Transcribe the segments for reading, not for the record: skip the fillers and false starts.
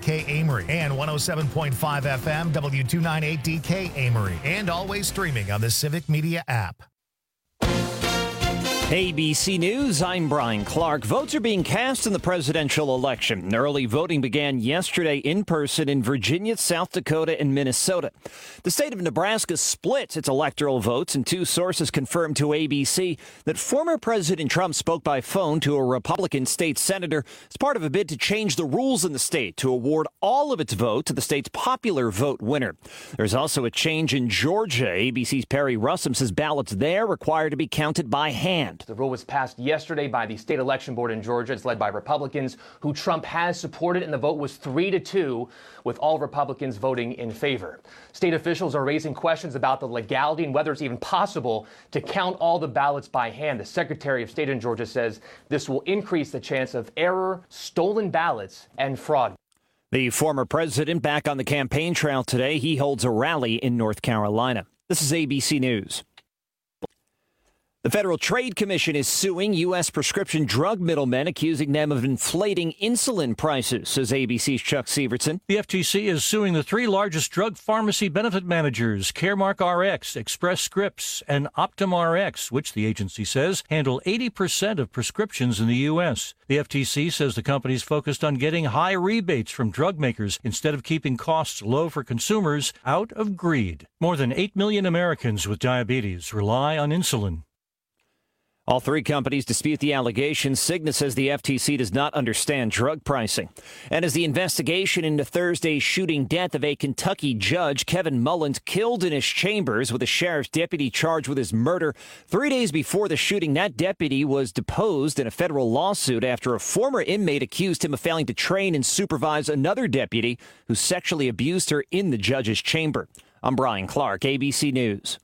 WDK Amory and 107.5 FM W298DK Amory, and always streaming on the Civic Media app. ABC News, I'm Brian Clark. Votes are being cast in the presidential election. Early voting began yesterday in person in Virginia, South Dakota, and Minnesota. The state of Nebraska split its electoral votes, and two sources confirmed to ABC that former President Trump spoke by phone to a Republican state senator as part of a bid to change the rules in the state to award all of its vote to the state's popular vote winner. There's also a change in Georgia. ABC's Perry Russum says ballots there require to be counted by hand. The rule was passed yesterday by the state election board in Georgia. It's led by Republicans, who Trump has supported, and the vote was 3-2, with all Republicans voting in favor. State officials are raising questions about the legality and whether it's even possible to count all the ballots by hand. The Secretary of State in Georgia says this will increase the chance of error, stolen ballots, and fraud. The former president back on the campaign trail today. He holds a rally in North Carolina. This is ABC News. The Federal Trade Commission is suing U.S. prescription drug middlemen, accusing them of inflating insulin prices, says ABC's Chuck Sievertson. The FTC is suing the three largest drug pharmacy benefit managers, Caremark RX, Express Scripts, and Optum RX, which the agency says handle 80% of prescriptions in the U.S. The FTC says the companies focused on getting high rebates from drug makers instead of keeping costs low for consumers out of greed. More than 8 million Americans with diabetes rely on insulin. All three companies dispute the allegations. Cigna says the FTC does not understand drug pricing. And as the investigation into Thursday's shooting death of a Kentucky judge, Kevin Mullins, killed in his chambers with a sheriff's deputy charged with his murder. 3 days before the shooting, that deputy was deposed in a federal lawsuit after a former inmate accused him of failing to train and supervise another deputy who sexually abused her in the judge's chamber. I'm Brian Clark, ABC News.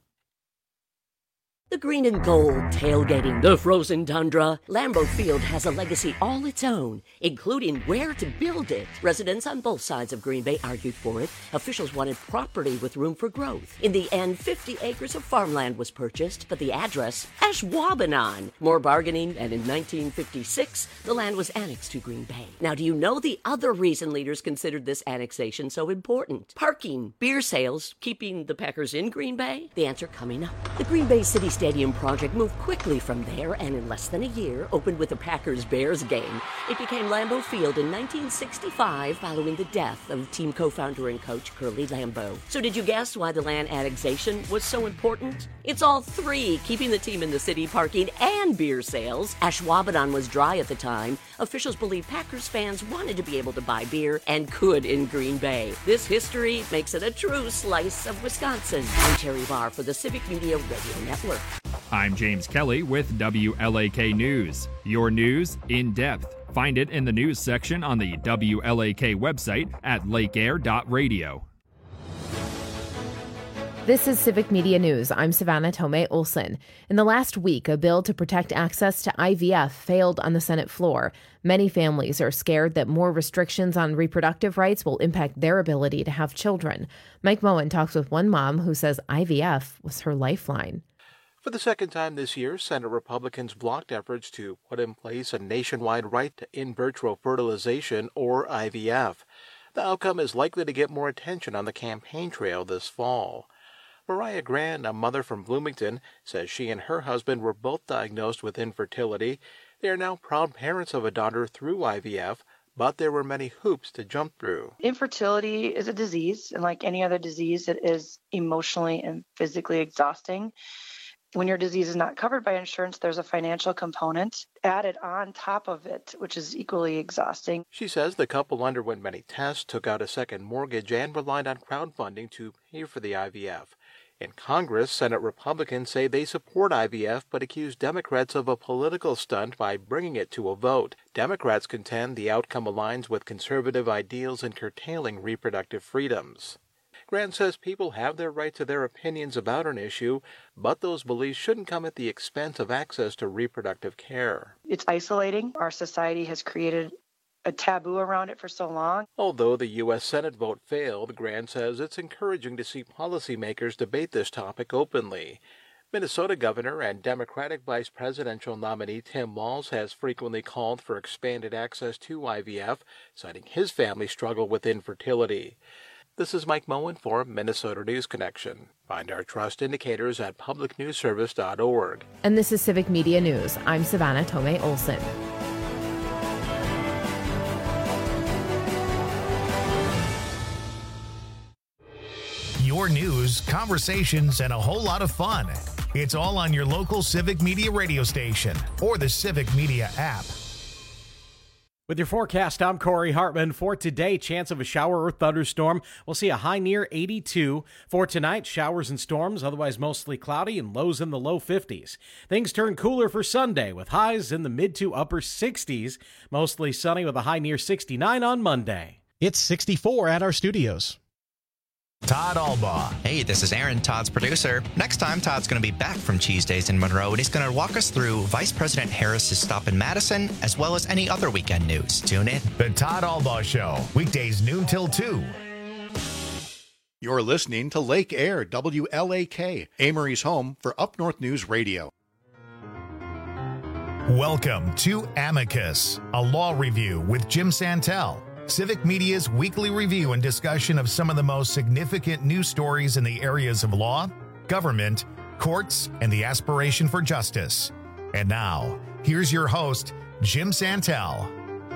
The green and gold tailgating, the frozen tundra. Lambeau Field has a legacy all its own, including where to build it. Residents on both sides of Green Bay argued for it. Officials wanted property with room for growth. In the end, 50 acres of farmland was purchased, but the address, Ashwaubenon. More bargaining, and in 1956, the land was annexed to Green Bay. Now, do you know the other reason leaders considered this annexation so important? Parking, beer sales, keeping the Packers in Green Bay? The answer coming up. The Green Bay City Stadium project moved quickly from there, and in less than a year opened with a Packers-Bears game. It became Lambeau Field in 1965 following the death of team co-founder and coach Curly Lambeau. So did you guess why the land annexation was so important? It's all three, keeping the team in the city, parking, and beer sales. Ashwaubenon was dry at the time. Officials believe Packers fans wanted to be able to buy beer and could in Green Bay. This history makes it a true slice of Wisconsin. I'm Terry Barr for the Civic Media Radio Network. I'm James Kelly with WLAK News. Your news in depth. Find it in the news section on the WLAK website at lakeair.radio. This is Civic Media News. I'm Savannah Tomei Olson. In the last week, a bill to protect access to IVF failed on the Senate floor. Many families are scared that more restrictions on reproductive rights will impact their ability to have children. Mike Moen talks with one mom who says IVF was her lifeline. For the second time this year, Senate Republicans blocked efforts to put in place a nationwide right to in vitro fertilization, or IVF. The outcome is likely to get more attention on the campaign trail this fall. Mariah Grand, a mother from Bloomington, says she and her husband were both diagnosed with infertility. They are now proud parents of a daughter through IVF, but there were many hoops to jump through. Infertility is a disease, and like any other disease, it is emotionally and physically exhausting. When your disease is not covered by insurance, there's a financial component added on top of it, which is equally exhausting. She says the couple underwent many tests, took out a second mortgage, and relied on crowdfunding to pay for the IVF. In Congress, Senate Republicans say they support IVF, but accuse Democrats of a political stunt by bringing it to a vote. Democrats contend the outcome aligns with conservative ideals in curtailing reproductive freedoms. Grant says people have their right to their opinions about an issue, but those beliefs shouldn't come at the expense of access to reproductive care. It's isolating. Our society has created a taboo around it for so long. Although the U.S. Senate vote failed, Grant says it's encouraging to see policymakers debate this topic openly. Minnesota Governor and Democratic Vice Presidential nominee Tim Walz has frequently called for expanded access to IVF, citing his family's struggle with infertility. This is Mike Moen for Minnesota News Connection. Find our trust indicators at publicnewsservice.org. And this is Civic Media News. I'm Savannah Tomei Olson. Your news, conversations, and a whole lot of fun. It's all on your local Civic Media radio station or the Civic Media app. With your forecast, I'm Corey Hartman. For today, chance of a shower or thunderstorm. We'll see a high near 82. For tonight, showers and storms, otherwise mostly cloudy and lows in the low 50s. Things turn cooler for Sunday with highs in the mid to upper 60s. Mostly sunny with a high near 69 on Monday. It's 64 at our studios. Todd Albaugh. Hey, this is Aaron, Todd's producer. Next time, Todd's going to be back from Cheese Days in Monroe, and he's going to walk us through Vice President Harris's stop in Madison, as well as any other weekend news. Tune in. The Todd Albaugh Show, weekdays noon till 2. You're listening to Lake Air, WLAK, Amory's home for Up North News Radio. Welcome to Amicus, a law review with Jim Santel. Civic Media's weekly review and discussion of some of the most significant news stories in the areas of law, government, courts, and the aspiration for justice. And now, here's your host, Jim Santel.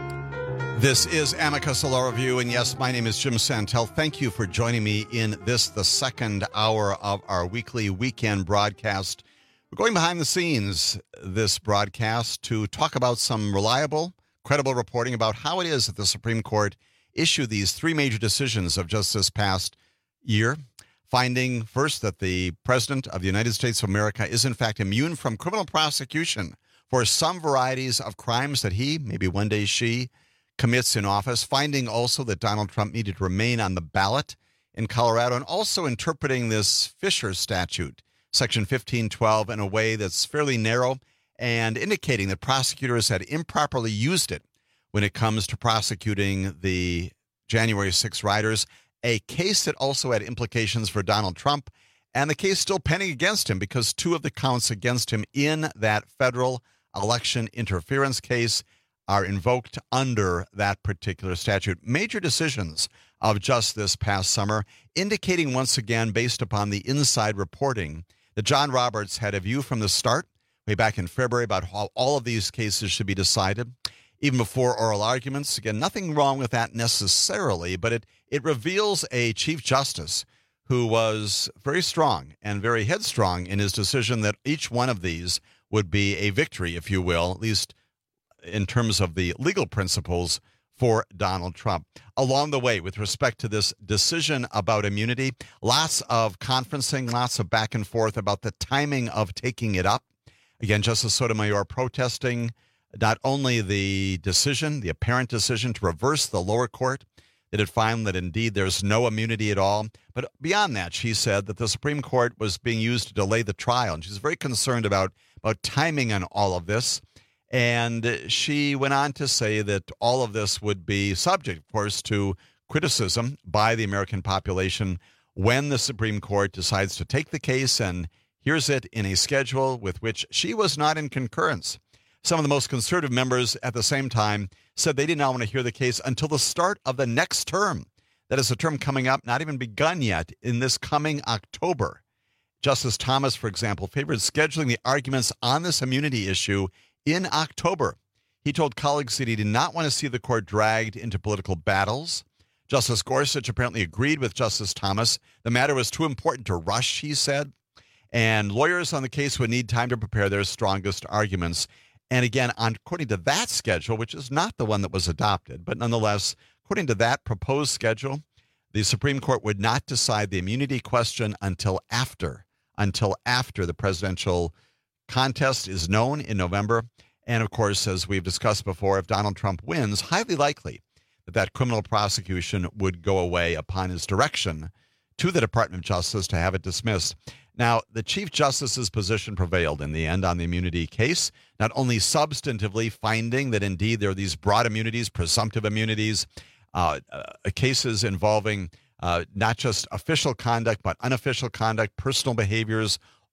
This is Amicus, a law review, and yes, my name is Jim Santel. Thank you for joining me in this, the second hour of our weekly weekend broadcast. We're going behind the scenes this broadcast to talk about some reliable, credible reporting about how it is that the Supreme Court issued these three major decisions of just this past year, finding first that the President of the United States of America is in fact immune from criminal prosecution for some varieties of crimes that he, maybe one day she, commits in office, finding also that Donald Trump needed to remain on the ballot in Colorado, and also interpreting this Fisher statute, Section 1512, in a way that's fairly narrow and indicating that prosecutors had improperly used it when it comes to prosecuting the January 6 rioters, a case that also had implications for Donald Trump, and the case still pending against him because two of the counts against him in that federal election interference case are invoked under that particular statute. Major decisions of just this past summer, indicating once again, based upon the inside reporting, that John Roberts had a view from the start, way back in February, about how all of these cases should be decided, even before oral arguments. Again, nothing wrong with that necessarily, but it reveals a Chief Justice who was very strong and very headstrong in his decision that each one of these would be a victory, if you will, at least in terms of the legal principles for Donald Trump. Along the way, with respect to this decision about immunity, lots of conferencing, lots of back and forth about the timing of taking it up. Again, Justice Sotomayor protesting not only the decision, the apparent decision to reverse the lower court that had found that indeed there's no immunity at all, but beyond that, she said that the Supreme Court was being used to delay the trial, and she's very concerned about timing on all of this. And she went on to say that all of this would be subject, of course, to criticism by the American population when the Supreme Court decides to take the case and here's it in a schedule with which she was not in concurrence. Some of the most conservative members at the same time said they did not want to hear the case until the start of the next term. That is a term coming up, not even begun yet, in this coming October. Justice Thomas, for example, favored scheduling the arguments on this immunity issue in October. He told colleagues that he did not want to see the court dragged into political battles. Justice Gorsuch apparently agreed with Justice Thomas. The matter was too important to rush, he said. And lawyers on the case would need time to prepare their strongest arguments. And again, according to that schedule, which is not the one that was adopted, but nonetheless, according to that proposed schedule, the Supreme Court would not decide the immunity question until after the presidential contest is known in November. And of course, as we've discussed before, if Donald Trump wins, highly likely that criminal prosecution would go away upon his direction to the Department of Justice to have it dismissed. Now, the Chief Justice's position prevailed in the end on the immunity case, not only substantively finding that indeed there are these broad immunities, presumptive immunities, cases involving not just official conduct, but unofficial conduct, personal behaviors,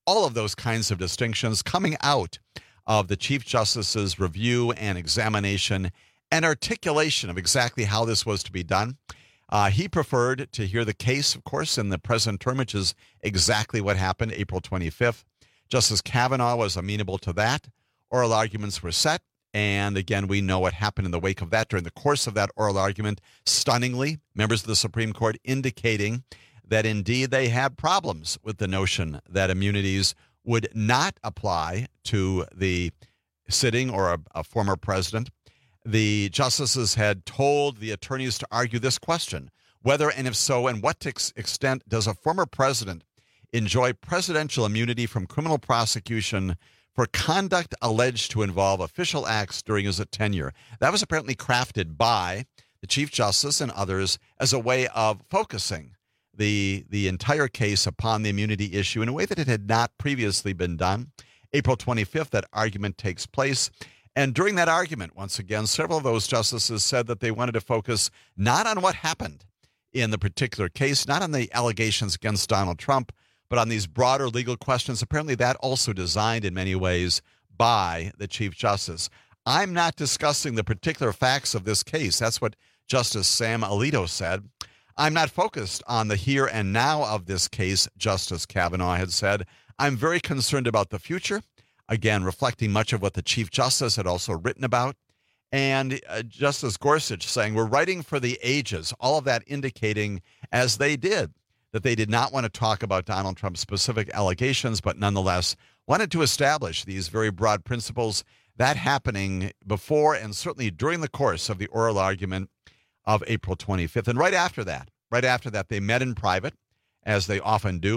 all of those kinds of distinctions coming out of the Chief Justice's review and examination and articulation of exactly how this was to be done. He preferred to hear the case, of course, in the present term, which is exactly what happened April 25th. Justice Kavanaugh was amenable to that. Oral arguments were set. And again, we know what happened in the wake of that. During the course of that oral argument, stunningly, members of the Supreme Court indicating that indeed they had problems with the notion that immunities would not apply to the sitting or a former president. The justices had told the attorneys to argue this question: whether, and if so, and what extent does a former president enjoy presidential immunity from criminal prosecution for conduct alleged to involve official acts during his tenure? That was apparently crafted by the Chief Justice and others as a way of focusing the entire case upon the immunity issue in a way that it had not previously been done. April 25th, that argument takes place. And during that argument, once again, several of those justices said that they wanted to focus not on what happened in the particular case, not on the allegations against Donald Trump, but on these broader legal questions. Apparently that also designed in many ways by the Chief Justice. I'm not discussing the particular facts of this case. That's what Justice Sam Alito said. I'm not focused on the here and now of this case, Justice Kavanaugh had said. I'm very concerned about the future, again, reflecting much of what the Chief Justice had also written about. And Justice Gorsuch saying, we're writing for the ages, all of that indicating, as they did, that they did not want to talk about Donald Trump's specific allegations, but nonetheless wanted to establish these very broad principles. That happening before and certainly during the course of the oral argument of April 25th. And right after that, they met in private, as they often do.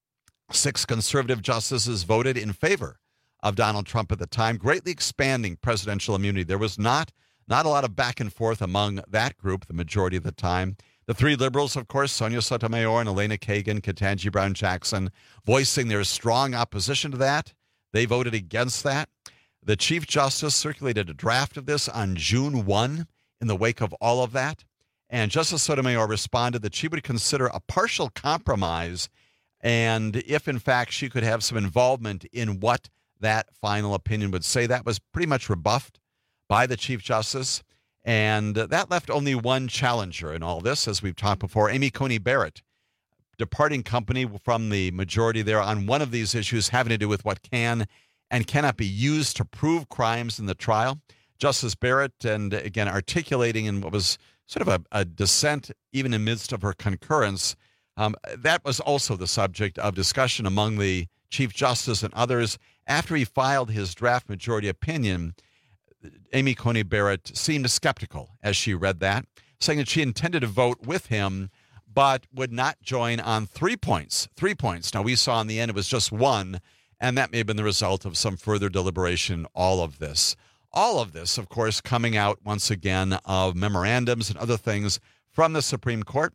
6 conservative justices voted in favor of Donald Trump at the time, greatly expanding presidential immunity. There was not a lot of back and forth among that group, the majority of the time. The 3 liberals, of course, Sonia Sotomayor and Elena Kagan, Ketanji Brown Jackson, voicing their strong opposition to that. They voted against that. The Chief Justice circulated a draft of this on June 1 in the wake of all of that. And Justice Sotomayor responded that she would consider a partial compromise, and if, in fact, she could have some involvement in what that final opinion would say. That was pretty much rebuffed by the Chief Justice. And that left only one challenger in all this, as we've talked before, Amy Coney Barrett, departing company from the majority there on one of these issues having to do with what can and cannot be used to prove crimes in the trial. Justice Barrett, and again, articulating in what was sort of a dissent, even in the midst of her concurrence, that was also the subject of discussion among the Chief Justice and others. After he filed his draft majority opinion, Amy Coney Barrett seemed skeptical as she read that, saying that she intended to vote with him, but would not join on 3 points. 3 points. Now, we saw in the end it was just one, and that may have been the result of some further deliberation, all of this. All of this, of course, coming out once again of memorandums and other things from the Supreme Court.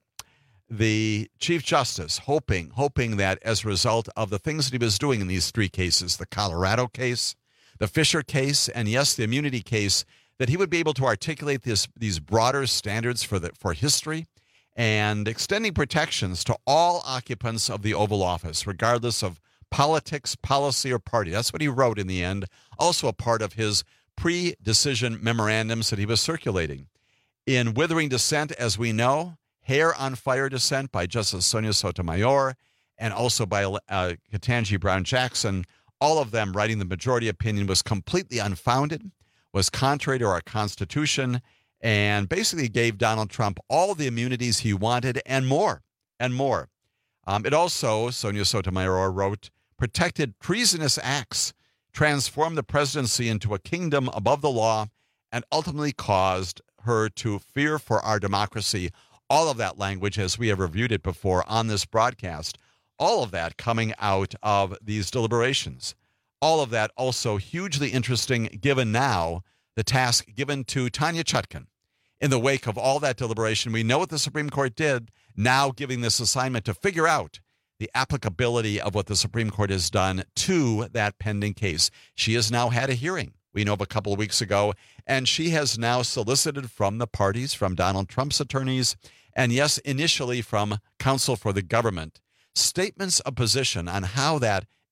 The Chief Justice hoping that as a result of the things that he was doing in these 3 cases, the Colorado case, the Fisher case, and yes, the immunity case, that he would be able to articulate these broader standards for history and extending protections to all occupants of the Oval Office, regardless of politics, policy, or party. That's what he wrote in the end, also a part of his pre-decision memorandums that he was circulating. In withering dissent, as we know, hair on fire dissent by Justice Sonia Sotomayor and also by Ketanji Brown Jackson, all of them writing the majority opinion was completely unfounded, was contrary to our Constitution, and basically gave Donald Trump all the immunities he wanted and more, and more. It also, Sonia Sotomayor wrote, protected treasonous acts, transformed the presidency into a kingdom above the law, and ultimately caused her to fear for our democracy. All of that language, as we have reviewed it before on this broadcast, all of that coming out of these deliberations. All of that also hugely interesting, given now the task given to Tanya Chutkan. In the wake of all that deliberation, we know what the Supreme Court did, now giving this assignment to figure out the applicability of what the Supreme Court has done to that pending case. She has now had a hearing, we know of a couple of weeks ago, and she has now solicited from the parties, from Donald Trump's attorneys, and yes, initially from counsel for the government, statements of position on how that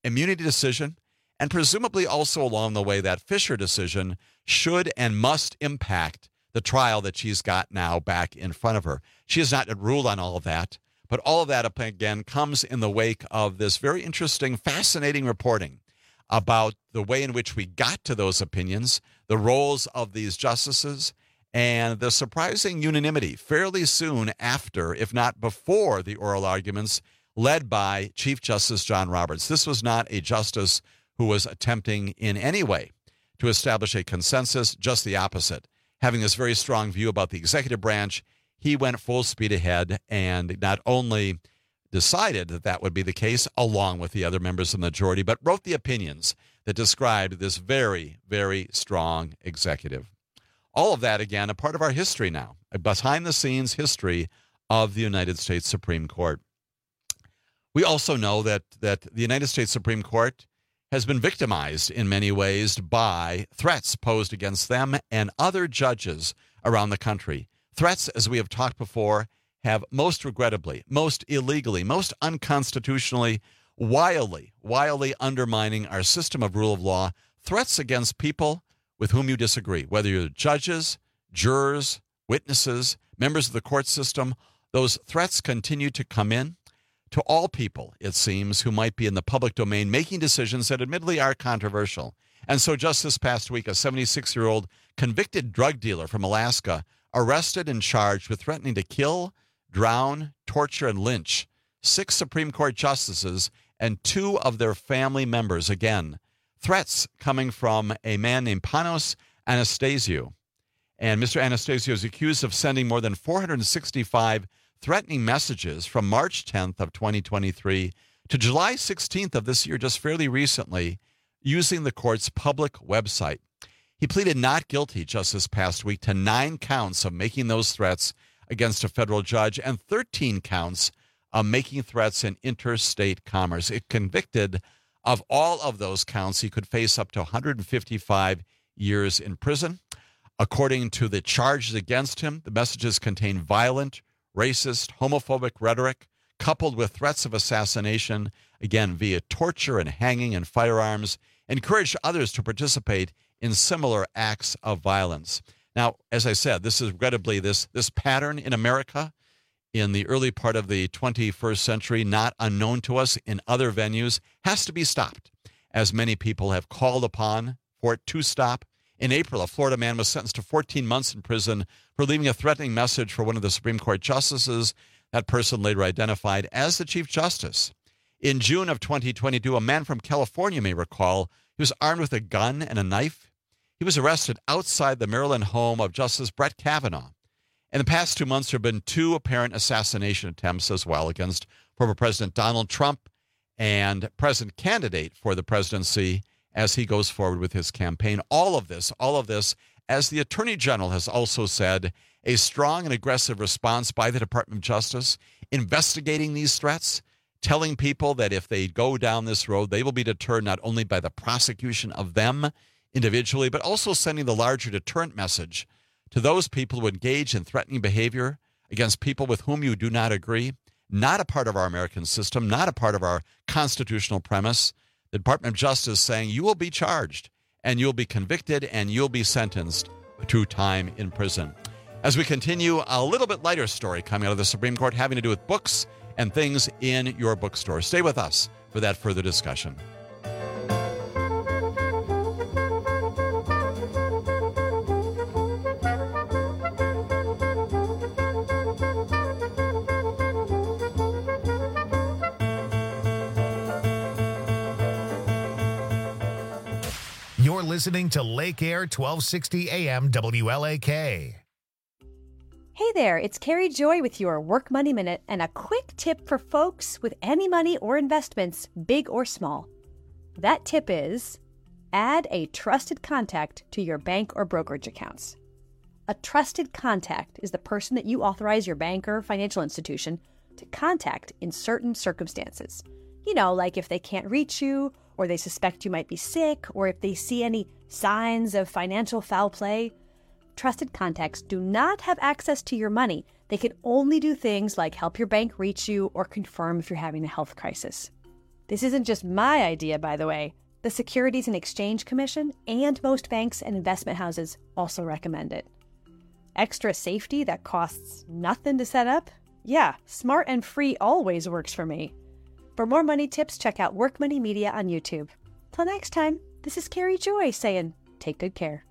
immunity decision, and presumably also along the way that Fisher decision should and must impact the trial that she's got now back in front of her. She has not ruled on all of that, but all of that, again, comes in the wake of this very interesting, fascinating reporting about the way in which we got to those opinions, the roles of these justices, and the surprising unanimity fairly soon after, if not before, the oral arguments led by Chief Justice John Roberts. This was not a justice who was attempting in any way to establish a consensus, just the opposite. Having this very strong view about the executive branch, he went full speed ahead and not only decided that that would be the case along with the other members of the majority, but wrote the opinions that described this very, very strong executive. All of that, again, a part of our history now, a behind-the-scenes history of the United States Supreme Court. We also know that the United States Supreme Court has been victimized in many ways by threats posed against them and other judges around the country. Threats, as we have talked before, have most regrettably, most illegally, most unconstitutionally, wildly undermining our system of rule of law. Threats against people with whom you disagree, whether you're judges, jurors, witnesses, members of the court system. Those threats continue to come in to all people, it seems, who might be in the public domain making decisions that admittedly are controversial. And so just this past week, a 76-year-old convicted drug dealer from Alaska arrested and charged with threatening to kill, drown, torture, and lynch 6 Supreme Court justices and 2 of their family members. Again, threats coming from a man named Panos Anastasiou. And Mr. Anastasiou is accused of sending more than 465 threatening messages from March 10th of 2023 to July 16th of this year, just fairly recently, using the court's public website. He pleaded not guilty just this past week to 9 counts of making those threats against a federal judge and 13 counts of making threats in interstate commerce. If convicted of all of those counts, he could face up to 155 years in prison. According to the charges against him, the messages contain violent, racist, homophobic rhetoric, coupled with threats of assassination, again, via torture and hanging and firearms, encouraged others to participate in similar acts of violence. Now, as I said, this is regrettably this pattern in America in the early part of the 21st century, not unknown to us in other venues, has to be stopped, as many people have called upon for it to stop. In April, a Florida man was sentenced to 14 months in prison for leaving a threatening message for one of the Supreme Court justices. That person later identified as the Chief Justice. In June of 2022, a man from California, you may recall, he was armed with a gun and a knife. He was arrested outside the Maryland home of Justice Brett Kavanaugh. In the past 2 months, there have been 2 apparent assassination attempts as well against former President Donald Trump and present candidate for the presidency as he goes forward with his campaign. All of this, as the Attorney General has also said, a strong and aggressive response by the Department of Justice, investigating these threats, telling people that if they go down this road, they will be deterred not only by the prosecution of them individually, but also sending the larger deterrent message to those people who engage in threatening behavior against people with whom you do not agree, not a part of our American system, not a part of our constitutional premise. The Department of Justice saying you will be charged and you'll be convicted and you'll be sentenced to time in prison. As we continue, a little bit lighter story coming out of the Supreme Court having to do with books and things in your bookstore. Stay with us for that further discussion. You're listening to Lake Air 1260 AM WLAK. Hey there, it's Carrie Joy with your Work Money Minute and a quick tip for folks with any money or investments, big or small. That tip is add a trusted contact to your bank or brokerage accounts. A trusted contact is the person that you authorize your bank or financial institution to contact in certain circumstances. You know, like if they can't reach you, or they suspect you might be sick, or if they see any signs of financial foul play. Trusted contacts do not have access to your money. They can only do things like help your bank reach you or confirm if you're having a health crisis. This isn't just my idea, by the way. The Securities and Exchange Commission and most banks and investment houses also recommend it. Extra safety that costs nothing to set up? Yeah, smart and free always works for me. For more money tips, check out Work Money Media on YouTube. Till next time, this is Carrie Joy saying, take good care.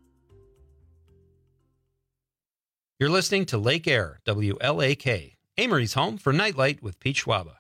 You're listening to Lake Air, WLAK, Amory's home for Nightlight with Pete Schwaba.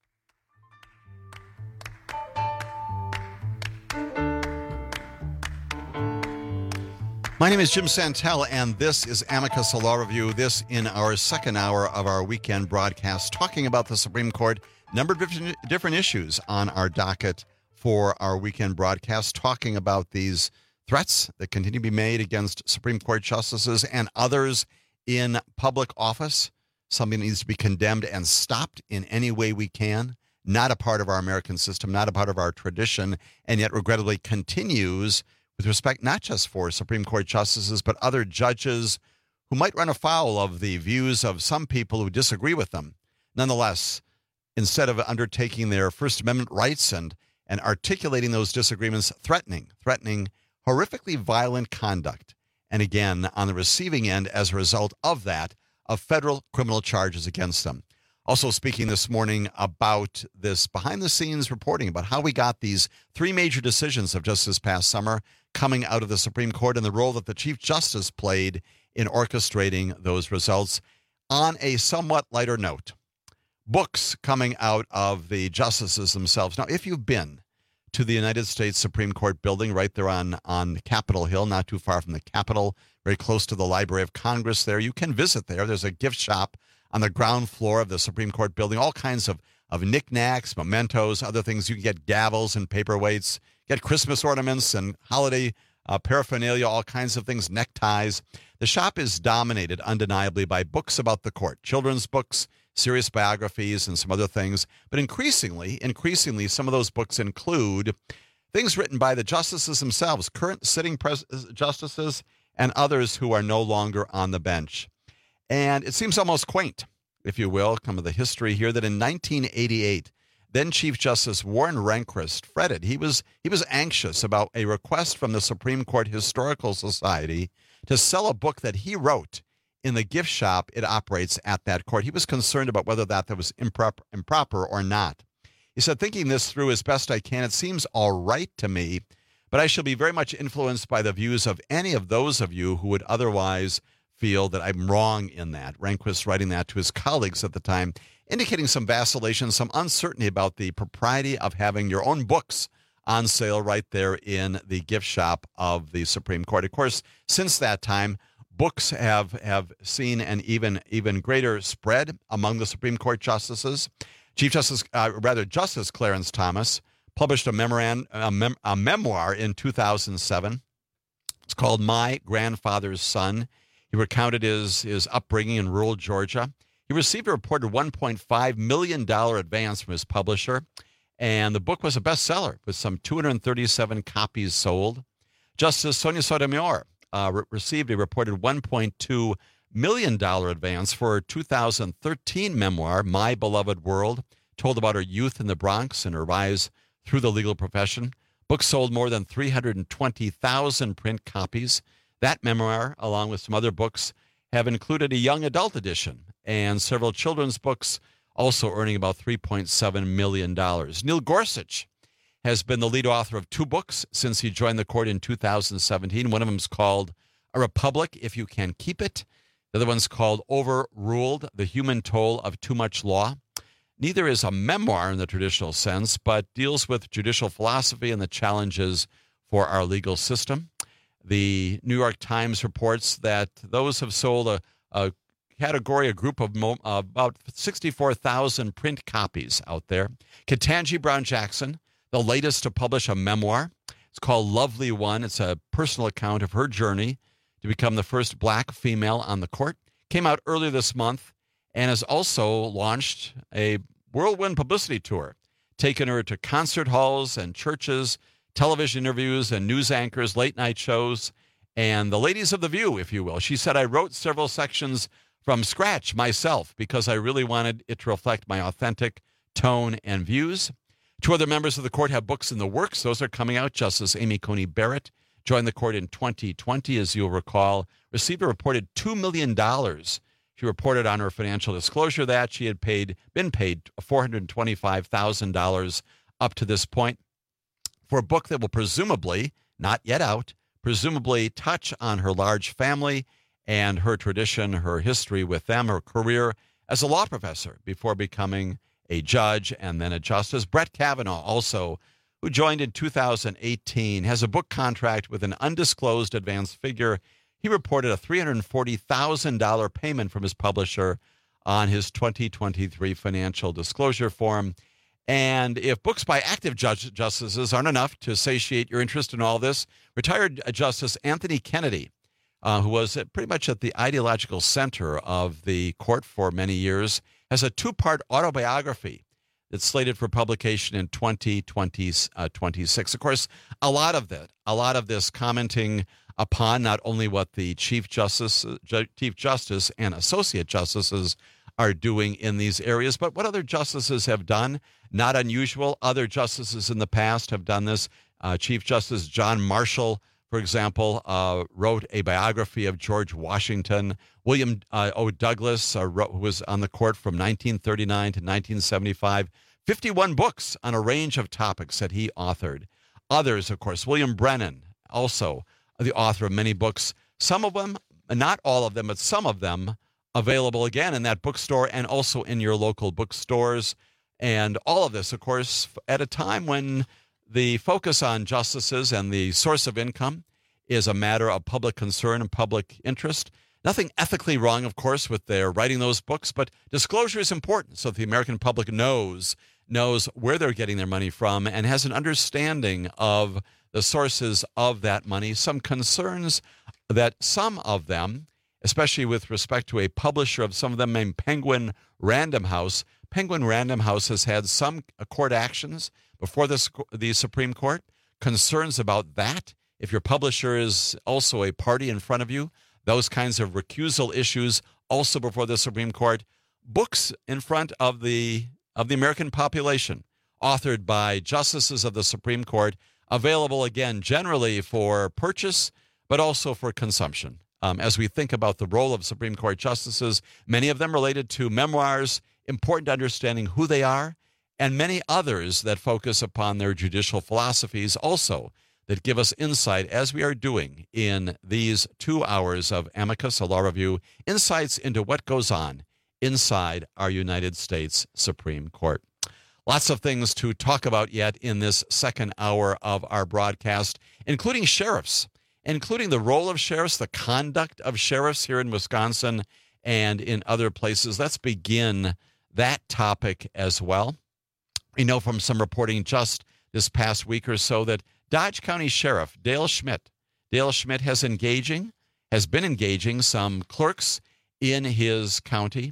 My name is Jim Santel, and this is Amicus Law Review. This in our second hour of our weekend broadcast, talking about the Supreme Court. Number of different issues on our docket for our weekend broadcast, talking about these threats that continue to be made against Supreme Court justices and others in public office. Something that needs to be condemned and stopped in any way we can. Not a part of our American system, not a part of our tradition, and yet regrettably continues with respect not just for Supreme Court justices, but other judges who might run afoul of the views of some people who disagree with them. Nonetheless, instead of undertaking their First Amendment rights and articulating those disagreements, threatening horrifically violent conduct. And again, on the receiving end, as a result of that, of federal criminal charges against them. Also speaking this morning about this behind-the-scenes reporting about how we got these three major decisions of just this past summer coming out of the Supreme Court and the role that the Chief Justice played in orchestrating those results. On a somewhat lighter note, books coming out of the justices themselves. Now, if you've been to the United States Supreme Court building right there on Capitol Hill, not too far from the Capitol, very close to the Library of Congress there, you can visit there. There's a gift shop on the ground floor of the Supreme Court building, all kinds of knickknacks, mementos, other things. You can get gavels and paperweights, get Christmas ornaments and holiday paraphernalia, all kinds of things, neckties. The shop is dominated undeniably by books about the court, children's books, serious biographies, and some other things. But increasingly, some of those books include things written by the justices themselves, current sitting justices, and others who are no longer on the bench. And it seems almost quaint, if you will, come of the history here, that in 1988, then Chief Justice Warren Rehnquist fretted. He was anxious about a request from the Supreme Court Historical Society to sell a book that he wrote in the gift shop it operates at that court. He was concerned about whether that was improper or not. He said, thinking this through as best I can, it seems all right to me, but I shall be very much influenced by the views of any of those of you who would otherwise feel that I'm wrong in that. Rehnquist writing that to his colleagues at the time, indicating some vacillation, some uncertainty about the propriety of having your own books on sale right there in the gift shop of the Supreme Court. Of course, since that time, books have seen an even greater spread among the Supreme Court justices. Justice Clarence Thomas published a memoir in 2007. It's called My Grandfather's Son. He recounted his upbringing in rural Georgia. He received a reported $1.5 million advance from his publisher, and the book was a bestseller with some 237 copies sold. Justice Sonia Sotomayor received a reported $1.2 million advance for her 2013 memoir, My Beloved World, told about her youth in the Bronx and her rise through the legal profession. Book sold more than 320,000 print copies. That memoir, along with some other books, have included a young adult edition and several children's books, also earning about $3.7 million. Neil Gorsuch has been the lead author of two books since he joined the court in 2017. One of them is called A Republic, If You Can Keep It. The other one's called Overruled, The Human Toll of Too Much Law. Neither is a memoir in the traditional sense, but deals with judicial philosophy and the challenges for our legal system. The New York Times reports that those have sold a group of about 64,000 print copies out there. Ketanji Brown Jackson, the latest to publish a memoir. It's called Lovely One. It's a personal account of her journey to become the first black female on the court. Came out earlier this month and has also launched a whirlwind publicity tour, taking her to concert halls and churches, television interviews and news anchors, late-night shows, and the ladies of The View, if you will. She said, I wrote several sections from scratch myself because I really wanted it to reflect my authentic tone and views. Two other members of the court have books in the works. Those are coming out. Justice Amy Coney Barrett joined the court in 2020, as you'll recall, received a reported $2 million. She reported on her financial disclosure that she had been paid $425,000 up to this point for a book that will presumably, not yet out, presumably touch on her large family and her tradition, her history with them, her career as a law professor before becoming a judge and then a justice. Brett Kavanaugh, also, who joined in 2018, has a book contract with an undisclosed advance figure. He reported a $340,000 payment from his publisher on his 2023 financial disclosure form. And if books by active justices aren't enough to satiate your interest in all this, retired Justice Anthony Kennedy, who was pretty much at the ideological center of the court for many years, has a two-part autobiography that's slated for publication in 2026. Of course, a lot of this commenting upon not only what the Chief Justice and Associate Justices are doing in these areas, but what other justices have done. Not unusual. Other justices in the past have done this. Chief Justice John Marshall, for example, wrote a biography of George Washington. William O. Douglas, who was on the court from 1939 to 1975, 51 books on a range of topics that he authored. Others, of course, William Brennan, also the author of many books, some of them, not all of them, but some of them available again in that bookstore and also in your local bookstores. And all of this, of course, at a time when the focus on justices and the source of income is a matter of public concern and public interest. Nothing ethically wrong, of course, with their writing those books, but disclosure is important so that the American public knows where they're getting their money from and has an understanding of the sources of that money. Some concerns that some of them, especially with respect to a publisher of some of them named Penguin Random House. Penguin Random House has had some court actions before the Supreme Court, concerns about that. If your publisher is also a party in front of you, those kinds of recusal issues also before the Supreme Court. Books in front of the American population, authored by justices of the Supreme Court, available again generally for purchase, but also for consumption. As we think about the role of Supreme Court justices, many of them related to memoirs, important to understanding who they are, and many others that focus upon their judicial philosophies also that give us insight, as we are doing in these 2 hours of Amicus, a law review, insights into what goes on inside our United States Supreme Court. Lots of things to talk about yet in this second hour of our broadcast, including sheriffs, including the role of sheriffs, the conduct of sheriffs here in Wisconsin and in other places. Let's begin that topic as well. We know from some reporting just this past week or so that Dodge County Sheriff Dale Schmidt has been engaging some clerks in his county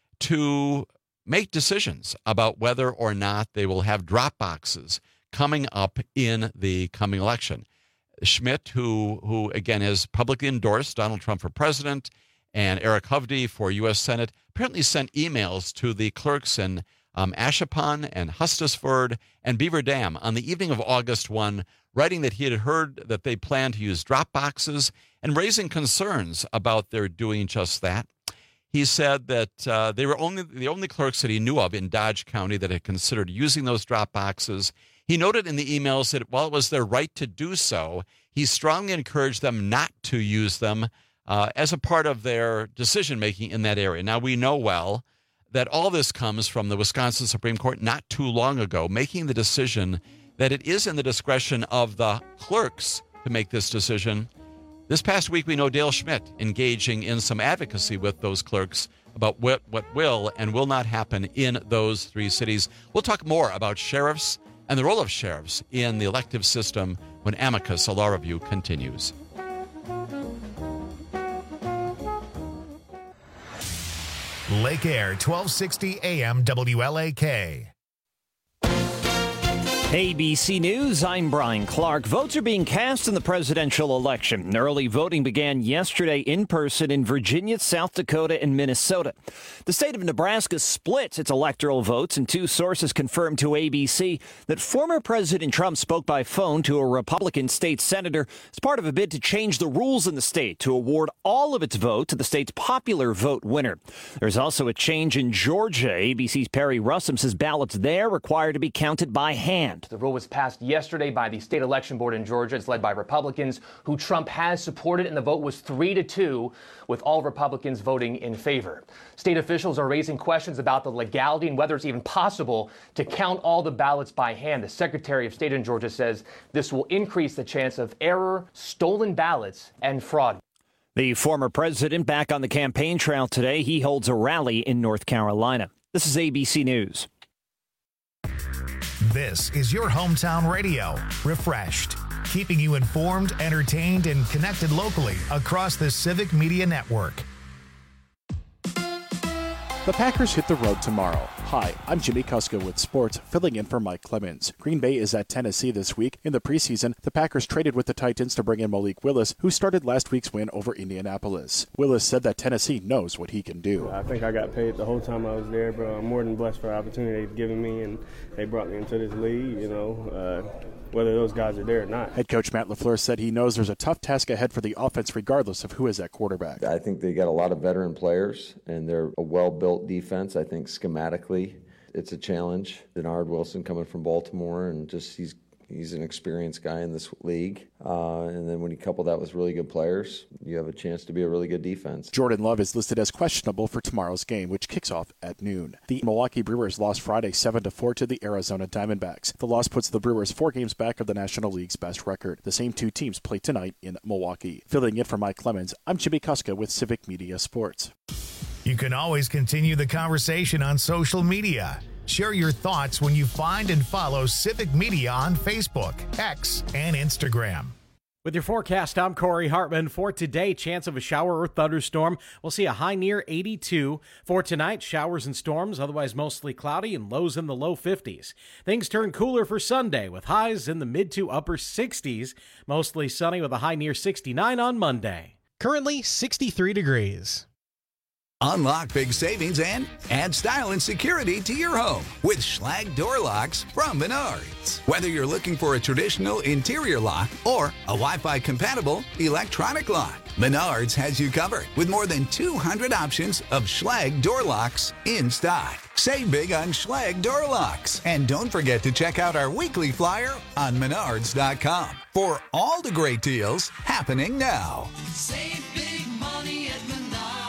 to make decisions about whether or not they will have drop boxes coming up in the coming election. Schmidt, who again has publicly endorsed Donald Trump for president and Eric Hovde for U.S. Senate, apparently sent emails to the clerks in Ashapon and Hustisford and Beaver Dam on the evening of August 1, writing that he had heard that they planned to use drop boxes and raising concerns about their doing just that. He said that they were the only clerks that he knew of in Dodge County that had considered using those drop boxes. He noted in the emails that while it was their right to do so, he strongly encouraged them not to use them as a part of their decision-making in that area. Now, we know well that all this comes from the Wisconsin Supreme Court not too long ago, making the decision that it is in the discretion of the clerks to make this decision. This past week, we know Dale Schmidt engaging in some advocacy with those clerks about what will and will not happen in those three cities. We'll talk more about sheriffs and the role of sheriffs in the elective system when Amicus, a law review, continues. Lake Air, 1260 AM WLAK. ABC News, I'm Brian Clark. Votes are being cast in the presidential election. Early voting began yesterday in person in Virginia, South Dakota, and Minnesota. The state of Nebraska splits its electoral votes, and two sources confirmed to ABC that former President Trump spoke by phone to a Republican state senator as part of a bid to change the rules in the state to award all of its vote to the state's popular vote winner. There's also a change in Georgia. ABC's Perry Russum says ballots there require to be counted by hand. The rule was passed yesterday by the state election board in Georgia. It's led by Republicans, who Trump has supported, and the vote was 3-2, with all Republicans voting in favor. State officials are raising questions about the legality and whether it's even possible to count all the ballots by hand. The Secretary of State in Georgia says this will increase the chance of error, stolen ballots, and fraud. The former president back on the campaign trail today. He holds a rally in North Carolina. This is ABC News. This is your hometown radio, Refreshed, keeping you informed, entertained, and connected locally across the Civic Media Network. The Packers hit the road tomorrow. Hi, I'm Jimmy Kuska with sports, filling in for Mike Clemens. Green Bay is at Tennessee this week. In the preseason, the Packers traded with the Titans to bring in Malik Willis, who started last week's win over Indianapolis. Willis said that Tennessee knows what he can do. I think I got paid the whole time I was there, but I'm more than blessed for the opportunity they've given me, and they brought me into this league, whether those guys are there or not. Head coach Matt LaFleur said he knows there's a tough task ahead for the offense regardless of who is at quarterback. I think they got a lot of veteran players, and they're a well-built defense. I think schematically it's a challenge. Denard Wilson coming from Baltimore, and just he's an experienced guy in this league. And then when you couple that with really good players, you have a chance to be a really good defense. Jordan Love is listed as questionable for tomorrow's game, which kicks off at noon. The Milwaukee Brewers lost Friday 7-4 to the Arizona Diamondbacks. The loss puts the Brewers 4 games back of the National League's best record. The same two teams play tonight in Milwaukee. Filling in for Mike Clemens, I'm Jimmy Kuska with Civic Media Sports. You can always continue the conversation on social media. Share your thoughts when you find and follow Civic Media on Facebook, X, and Instagram. With your forecast, I'm Corey Hartman. For today, chance of a shower or thunderstorm. We'll see a high near 82. For tonight, showers and storms, otherwise mostly cloudy and lows in the low 50s. Things turn cooler for Sunday with highs in the mid to upper 60s. Mostly sunny with a high near 69 on Monday. Currently 63 degrees. Unlock big savings and add style and security to your home with Schlage Door Locks from Menards. Whether you're looking for a traditional interior lock or a Wi-Fi compatible electronic lock, Menards has you covered with more than 200 options of Schlage Door Locks in stock. Save big on Schlage Door Locks. And don't forget to check out our weekly flyer on Menards.com for all the great deals happening now. Save big money at Menards.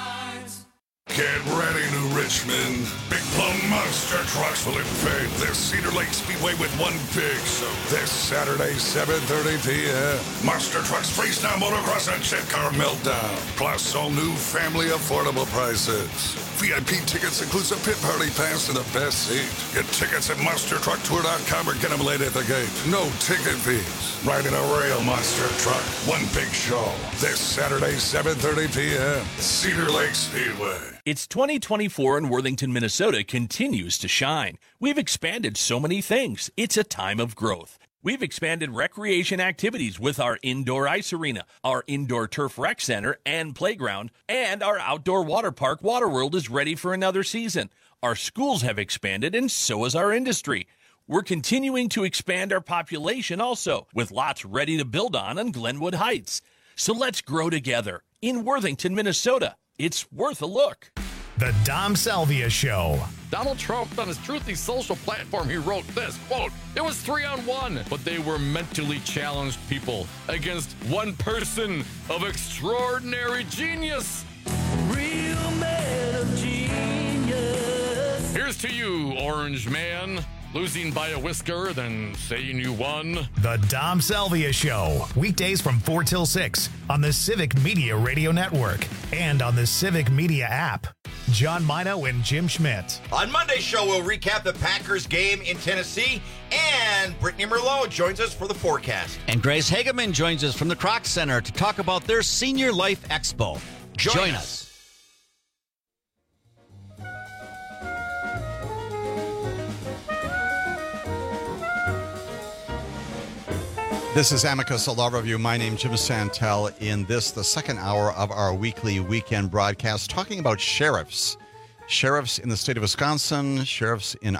Get ready, New Richmond. Big Plum Monster Trucks will invade the Cedar Lake Speedway with one big show. This Saturday, 7:30 p.m. Monster Trucks Freestyle Motocross and Jet Car Meltdown. Plus, all new family affordable prices. VIP tickets includes a pit party pass and the best seat. Get tickets at monstertrucktour.com or get them late at the gate. No ticket fees. Riding a real monster truck. One big show. This Saturday, 7:30 p.m. Cedar Lake Speedway. It's 2024 and Worthington, Minnesota continues to shine. We've expanded so many things. It's a time of growth. We've expanded recreation activities with our indoor ice arena, our indoor turf rec center and playground, and our outdoor water park, Waterworld, is ready for another season. Our schools have expanded, and so has our industry. We're continuing to expand our population also, with lots ready to build on Glenwood Heights. So let's grow together in Worthington, Minnesota. It's worth a look. The Dom Salvia Show. Donald Trump, on his Truthy social platform, he wrote this, quote, "It was 3-on-1, but they were mentally challenged people against one person of extraordinary genius." Real man of genius. Here's to you, Orange Man. Losing by a whisker, then saying you won. The Dom Salvia Show. Weekdays from 4 till 6 on the Civic Media Radio Network and on the Civic Media app. John Mino and Jim Schmidt. On Monday's show, we'll recap the Packers game in Tennessee, and Brittany Merlot joins us for the forecast. And Grace Hageman joins us from the Kroc Center to talk about their Senior Life Expo. Join us. This is Amicus, a law review. My name's Jim Santel. In this, the second hour of our weekly weekend broadcast, talking about sheriffs. Sheriffs in the state of Wisconsin, sheriffs in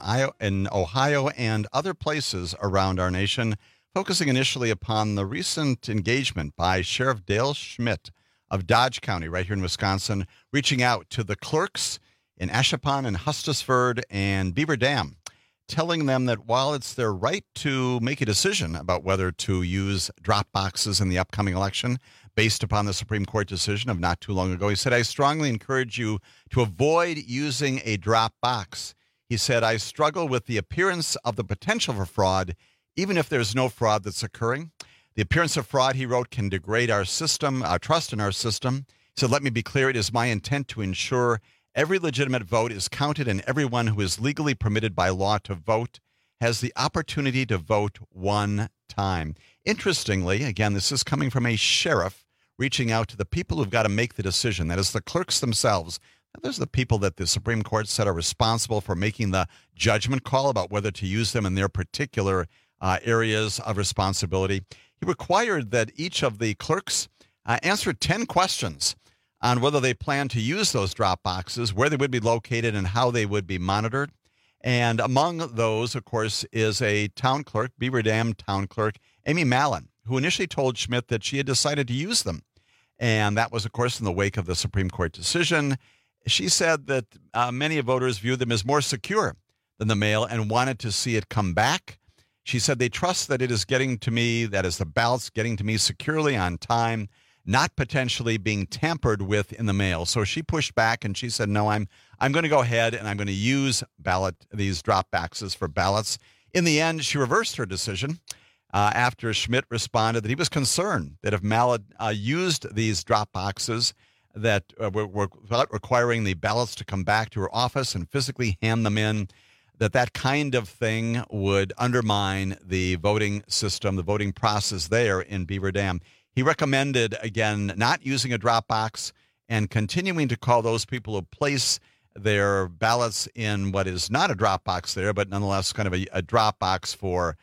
Ohio, and other places around our nation, focusing initially upon the recent engagement by Sheriff Dale Schmidt of Dodge County, right here in Wisconsin, reaching out to the clerks in Ashapon and Hustisford and Beaver Dam, telling them that while it's their right to make a decision about whether to use drop boxes in the upcoming election based upon the Supreme Court decision of not too long ago, he said, I strongly encourage you to avoid using a drop box. He said, I struggle with the appearance of the potential for fraud, even if there's no fraud that's occurring. The appearance of fraud, he wrote, can degrade our system, our trust in our system. He said, let me be clear, it is my intent to ensure every legitimate vote is counted and everyone who is legally permitted by law to vote has the opportunity to vote one time. Interestingly, again, this is coming from a sheriff reaching out to the people who've got to make the decision. That is the clerks themselves. Those are the people that the Supreme Court said are responsible for making the judgment call about whether to use them in their particular areas of responsibility. He required that each of the clerks answer 10 questions on whether they plan to use those drop boxes, where they would be located, and how they would be monitored. And among those, of course, is a town clerk, Beaver Dam town clerk, Amy Mallon, who initially told Schmidt that she had decided to use them. And that was, of course, in the wake of the Supreme Court decision. She said that many voters view them as more secure than the mail and wanted to see it come back. She said they trust that it is getting to me, that is the ballots getting to me securely on time, not potentially being tampered with in the mail. So she pushed back and she said, no, I'm going to go ahead and I'm going to use these drop boxes for ballots. In the end, she reversed her decision after Schmidt responded that he was concerned that if Mallon used these drop boxes that were without requiring the ballots to come back to her office and physically hand them in, that kind of thing would undermine the voting system, the voting process there in Beaver Dam. He recommended, again, not using a drop box and continuing to call those people who place their ballots in what is not a drop box there, but nonetheless kind of a drop box for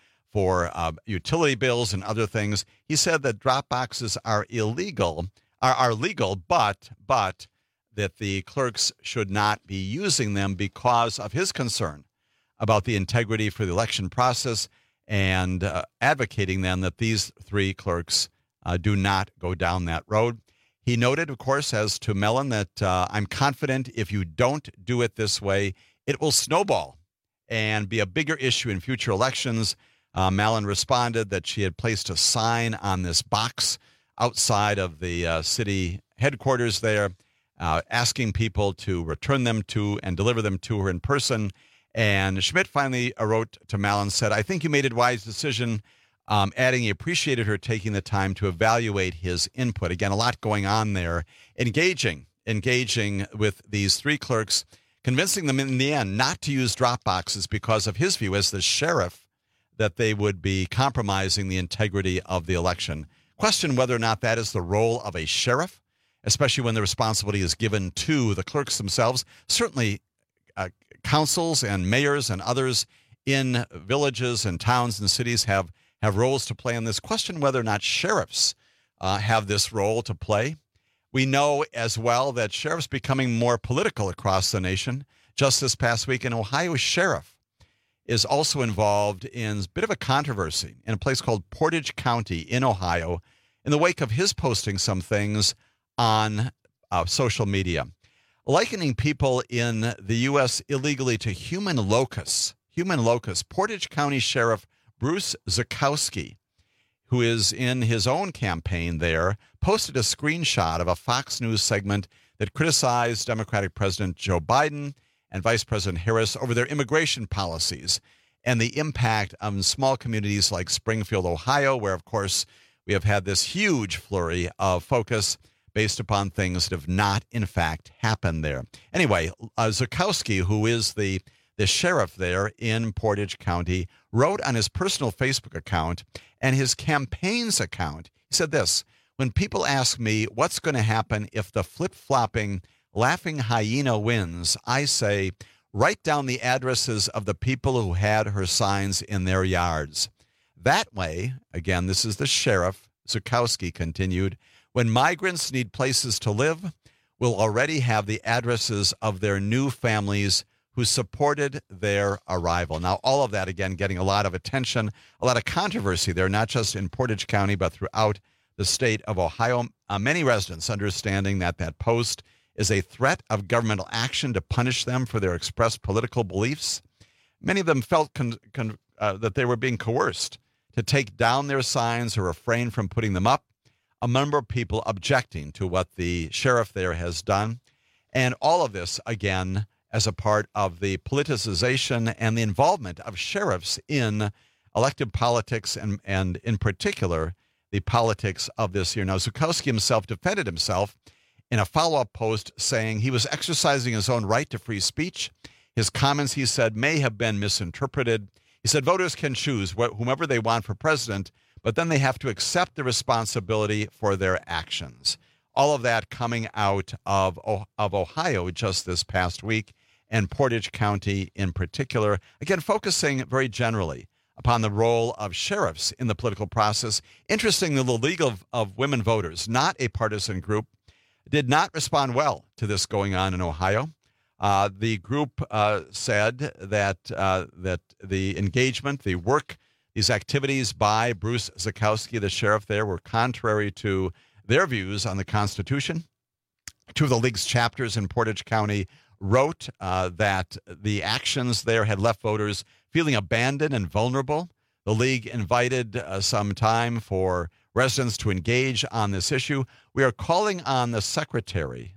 utility bills and other things. He said that drop boxes are illegal, are legal, but that the clerks should not be using them because of his concern about the integrity for the election process and advocating then that these three clerks do not go down that road. He noted, of course, as to Mallon, that I'm confident if you don't do it this way, it will snowball and be a bigger issue in future elections. Mallon responded that she had placed a sign on this box outside of the city headquarters there, asking people to return them to and deliver them to her in person. And Schmidt finally wrote to Mallon, said, I think you made a wise decision, adding he appreciated her taking the time to evaluate his input. Again, a lot going on there. Engaging with these three clerks, convincing them in the end not to use drop boxes because of his view as the sheriff that they would be compromising the integrity of the election. Question whether or not that is the role of a sheriff, especially when the responsibility is given to the clerks themselves. Certainly, councils and mayors and others in villages and towns and cities have roles to play in this. Question whether or not sheriffs have this role to play. We know as well that sheriffs becoming more political across the nation. Just this past week, an Ohio sheriff is also involved in a bit of a controversy in a place called Portage County in Ohio in the wake of his posting some things on social media, likening people in the U.S. illegally to human locusts. Portage County Sheriff Bruce Zukowski, who is in his own campaign there, posted a screenshot of a Fox News segment that criticized Democratic President Joe Biden and Vice President Harris over their immigration policies and the impact on small communities like Springfield, Ohio, where, of course, we have had this huge flurry of focus based upon things that have not, in fact, happened there. Anyway, Zukowski, who is the sheriff there in Portage County, wrote on his personal Facebook account and his campaign's account, he said this, when people ask me what's going to happen if the flip-flopping laughing hyena wins, I say, write down the addresses of the people who had her signs in their yards. That way, again, this is the sheriff, Zukowski continued, when migrants need places to live, we'll already have the addresses of their new families who supported their arrival. Now, all of that, again, getting a lot of attention, a lot of controversy there, not just in Portage County, but throughout the state of Ohio. Many residents understanding that that post is a threat of governmental action to punish them for their expressed political beliefs. Many of them felt that they were being coerced to take down their signs or refrain from putting them up. A number of people objecting to what the sheriff there has done. And all of this, again, as a part of the politicization and the involvement of sheriffs in elected politics and in particular, the politics of this year. Now, Zukowski himself defended himself in a follow-up post saying he was exercising his own right to free speech. His comments, he said, may have been misinterpreted. He said voters can choose whomever they want for president, but then they have to accept the responsibility for their actions. All of that coming out of Ohio just this past week, and Portage County in particular. Again, focusing very generally upon the role of sheriffs in the political process. Interestingly, the League of Women Voters, not a partisan group, did not respond well to this going on in Ohio. The group said that the engagement, the work, these activities by Bruce Zukowski, the sheriff there, were contrary to their views on the Constitution. Two of the League's chapters in Portage County wrote that the actions there had left voters feeling abandoned and vulnerable. The League invited some time for residents to engage on this issue. We are calling on the Secretary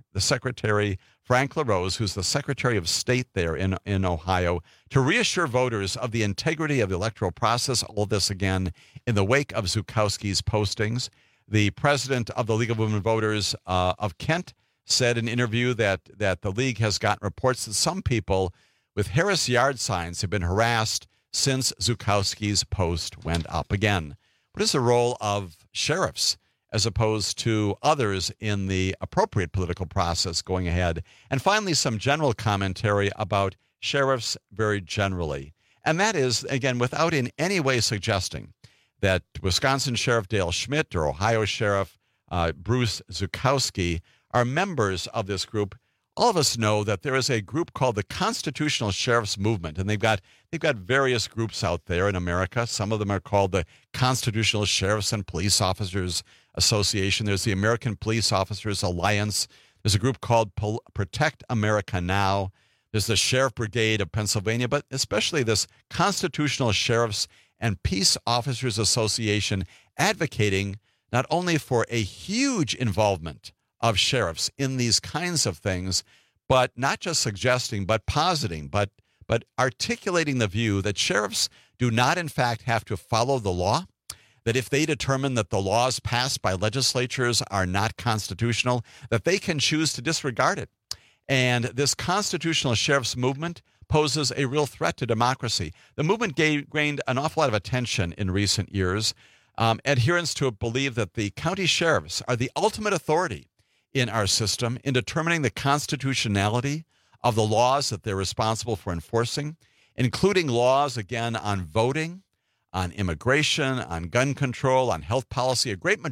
Frank LaRose, who's the Secretary of State there in Ohio, to reassure voters of the integrity of the electoral process. All this, again, in the wake of Zukowski's postings. The president of the League of Women Voters of Kent said in an interview that the League has gotten reports that some people with Harris yard signs have been harassed since Zukowski's post went up. Again, what is the role of sheriffs as opposed to others in the appropriate political process going ahead? And finally, some general commentary about sheriffs very generally. And that is, again, without in any way suggesting that Wisconsin Sheriff Dale Schmidt or Ohio Sheriff Bruce Zukowski are members of this group. All of us know that there is a group called the Constitutional Sheriffs Movement, and they've got various groups out there in America. Some of them are called the Constitutional Sheriffs and Police Officers Association. There's the American Police Officers Alliance. There's a group called Protect America Now. There's the Sheriff Brigade of Pennsylvania, but especially this Constitutional Sheriffs and Peace Officers Association, advocating not only for a huge involvement of sheriffs in these kinds of things, but not just suggesting, but positing, but articulating the view that sheriffs do not, in fact, have to follow the law, that if they determine that the laws passed by legislatures are not constitutional, that they can choose to disregard it. And this constitutional sheriffs movement poses a real threat to democracy. The movement gained an awful lot of attention in recent years. Adherents to it believe that the county sheriffs are the ultimate authority in our system in determining the constitutionality of the laws that they're responsible for enforcing, including laws, again, on voting, on immigration, on gun control, on health policy, a great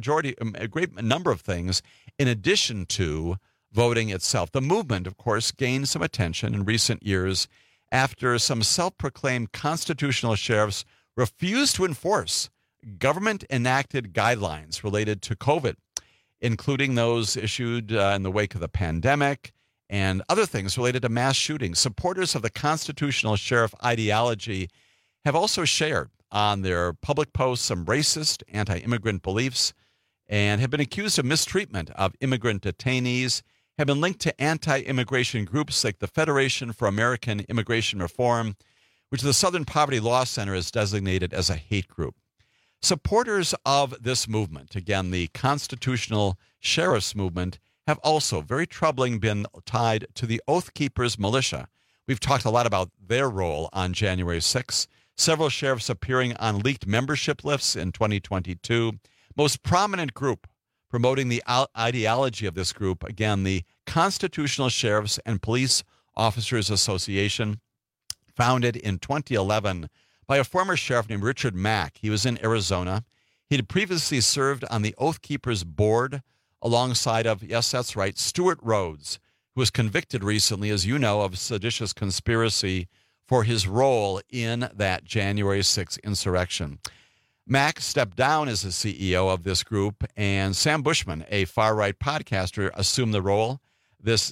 number of things, in addition to voting itself. The movement, of course, gained some attention in recent years after some self-proclaimed constitutional sheriffs refused to enforce government-enacted guidelines related to COVID, including those issued in the wake of the pandemic and other things related to mass shootings. Supporters of the constitutional sheriff ideology have also shared on their public posts some racist, anti-immigrant beliefs and have been accused of mistreatment of immigrant detainees, have been linked to anti-immigration groups like the Federation for American Immigration Reform, which the Southern Poverty Law Center has designated as a hate group. Supporters of this movement, again, the constitutional sheriffs movement, have also, very troubling, been tied to the Oath Keepers militia. We've talked a lot about their role on January 6th. Several sheriffs appearing on leaked membership lists in 2022. Most prominent group promoting the ideology of this group, again, the Constitutional Sheriffs and Police Officers Association, founded in 2011 by a former sheriff named Richard Mack. He was in Arizona. He had previously served on the Oath Keepers Board alongside of, yes, that's right, Stuart Rhodes, who was convicted recently, as you know, of seditious conspiracy for his role in that January 6th insurrection. Mack stepped down as the CEO of this group, and Sam Bushman, a far-right podcaster, assumed the role. This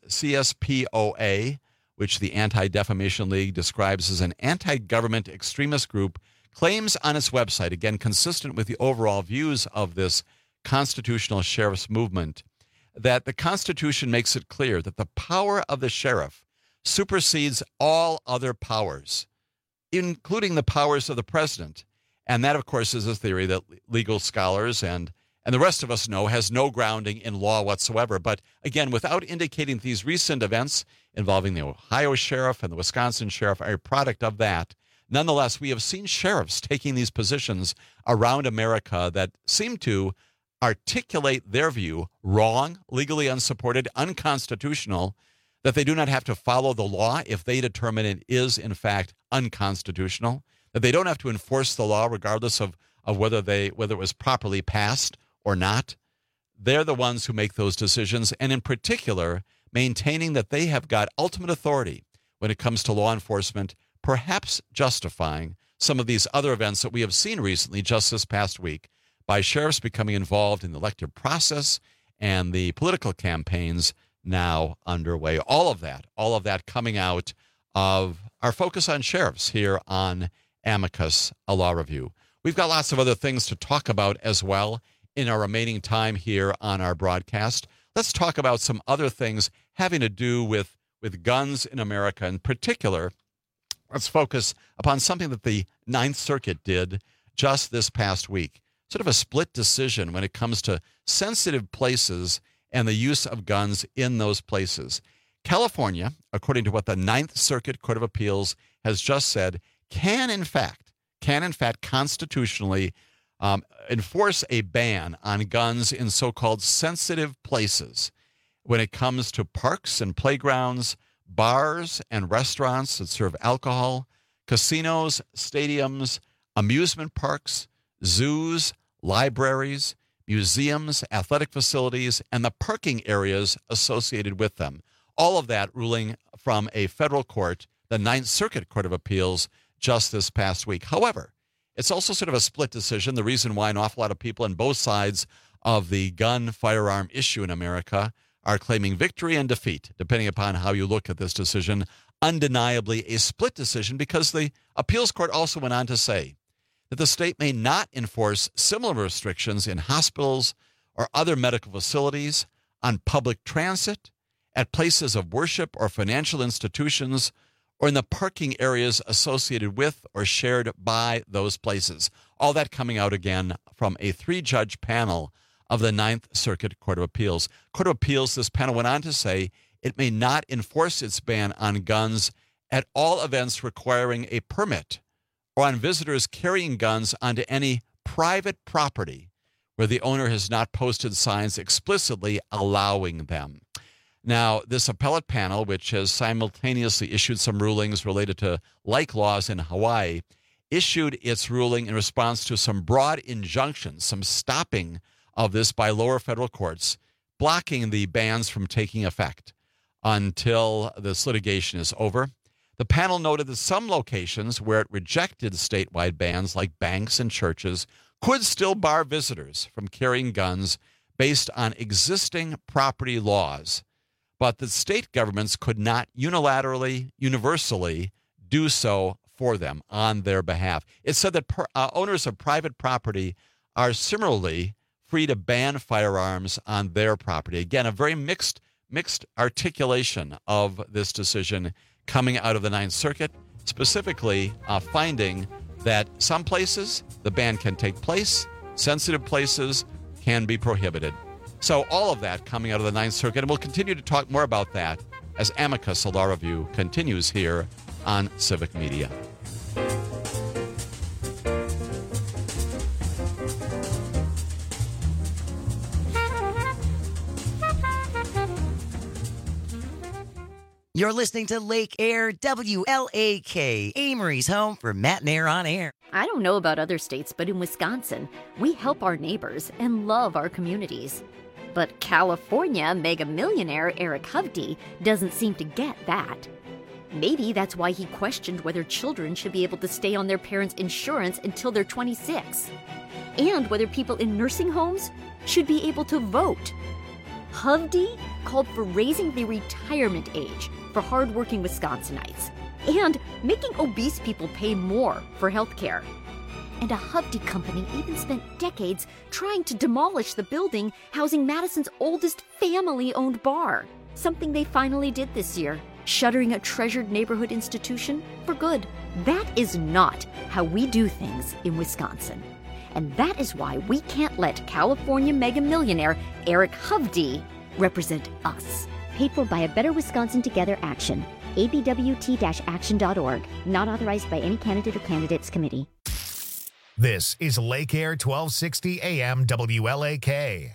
CSPOA, which the Anti-Defamation League describes as an anti-government extremist group, claims on its website, again, consistent with the overall views of this constitutional sheriff's movement, that the Constitution makes it clear that the power of the sheriff supersedes all other powers, including the powers of the president. And that, of course, is a theory that legal scholars and the rest of us know has no grounding in law whatsoever. But again, without indicating these recent events involving the Ohio sheriff and the Wisconsin sheriff are a product of that, nonetheless, we have seen sheriffs taking these positions around America that seem to articulate their view wrong, legally unsupported, unconstitutional, that they do not have to follow the law if they determine it is, in fact, unconstitutional, that they don't have to enforce the law regardless of whether it was properly passed or not. They're the ones who make those decisions, and in particular, maintaining that they have got ultimate authority when it comes to law enforcement, perhaps justifying some of these other events that we have seen recently, just this past week, by sheriffs becoming involved in the elective process and the political campaigns now underway. All of that coming out of our focus on sheriffs here on Amicus, a law review. We've got lots of other things to talk about as well in our remaining time here on our broadcast. Let's talk about some other things having to do with guns in America. In particular, let's focus upon something that the Ninth Circuit did just this past week. Sort of a split decision when it comes to sensitive places and the use of guns in those places. California, according to what the Ninth Circuit Court of Appeals has just said, can in fact constitutionally enforce a ban on guns in so-called sensitive places when it comes to parks and playgrounds, bars and restaurants that serve alcohol, casinos, stadiums, amusement parks, zoos, libraries, museums, athletic facilities, and the parking areas associated with them. All of that ruling from a federal court, the Ninth Circuit Court of Appeals, just this past week. However, it's also sort of a split decision, the reason why an awful lot of people on both sides of the gun firearm issue in America are claiming victory and defeat, depending upon how you look at this decision. Undeniably a split decision, because the appeals court also went on to say that the state may not enforce similar restrictions in hospitals or other medical facilities, on public transit, at places of worship or financial institutions, or in the parking areas associated with or shared by those places. All that coming out again from a 3-judge panel of the Ninth Circuit Court of Appeals. Court of Appeals, this panel went on to say it may not enforce its ban on guns at all events requiring a permit or on visitors carrying guns onto any private property where the owner has not posted signs explicitly allowing them. Now, this appellate panel, which has simultaneously issued some rulings related to like laws in Hawaii, issued its ruling in response to some broad injunctions, some stopping of this by lower federal courts, blocking the bans from taking effect until this litigation is over. The panel noted that some locations where it rejected statewide bans, like banks and churches, could still bar visitors from carrying guns based on existing property laws, but that state governments could not unilaterally, universally do so for them on their behalf. It said that owners of private property are similarly free to ban firearms on their property. Again, a very mixed articulation of this decision coming out of the Ninth Circuit, specifically finding that some places the ban can take place, sensitive places can be prohibited. So all of that coming out of the Ninth Circuit, and we'll continue to talk more about that as Amicus, a law review, continues here on Civic Media. You're listening to Lake Air, WLAK, Amory's home for Matt and Air on Air. I don't know about other states, but in Wisconsin, we help our neighbors and love our communities. But California mega millionaire Eric Hovde doesn't seem to get that. Maybe that's why he questioned whether children should be able to stay on their parents' insurance until they're 26, and whether people in nursing homes should be able to vote. Hovde called for raising the retirement age for hardworking Wisconsinites and making obese people pay more for health care. And a Hovde company even spent decades trying to demolish the building housing Madison's oldest family-owned bar, something they finally did this year, shuttering a treasured neighborhood institution for good. That is not how we do things in Wisconsin. And that is why we can't let California mega millionaire Eric Hovde represent us. Paid for by a Better Wisconsin Together action. abwt-action.org. Not authorized by any candidate or candidates committee. This is Lake Air 1260 AM WLAK.